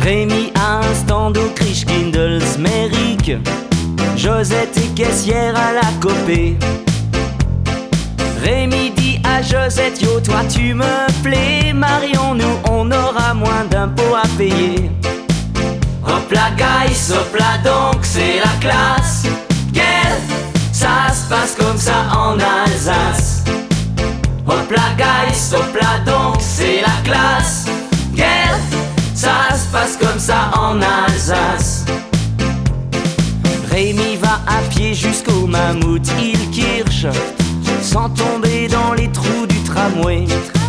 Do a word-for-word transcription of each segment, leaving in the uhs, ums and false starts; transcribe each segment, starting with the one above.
Rémi a un stand au Krisch Kindles Méric. Josette est caissière à la Copé. Rémi dit à Josette: yo toi tu me plais, marions-nous, on aura moins d'impôts à payer. Hop la guys, hop la donc c'est la classe. Quelle, ça se passe comme ça en Alsace. Hop la guys, hop la donc c'est la classe. Quelle, ça se passe comme ça en Alsace. Rémi va à pied jusqu'au Mammouth Hillkirch, sans tomber dans les trous du tramway.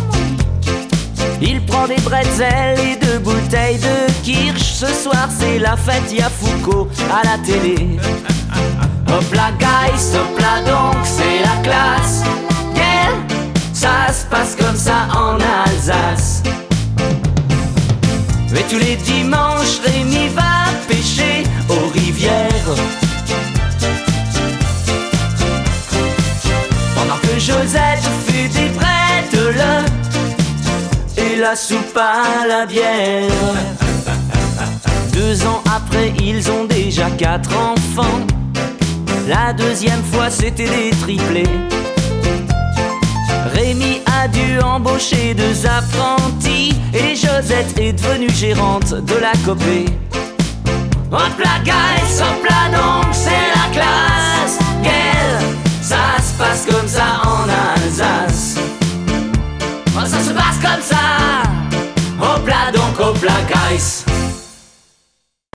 Il prend des bretzels et deux bouteilles de kirsch. Ce soir c'est la fête, y'a Foucault à la télé. Hop la guys, hop la donc c'est la classe. Quelle, ça se passe comme ça en Alsace. Mais tous les dimanches Rémi va pêcher aux rivières, pendant que Josette fait des bretelles et la soupe à la bière. Deux ans après, ils ont déjà quatre enfants. La deuxième fois, c'était des triplés. Rémi a dû embaucher deux apprentis et Josette est devenue gérante de la Copé. Hop la guys, hop la donc c'est la classe. Quelle, ça se passe comme ça en Alsace. Oh, ça se passe comme ça. Hop la donc, hop la guys.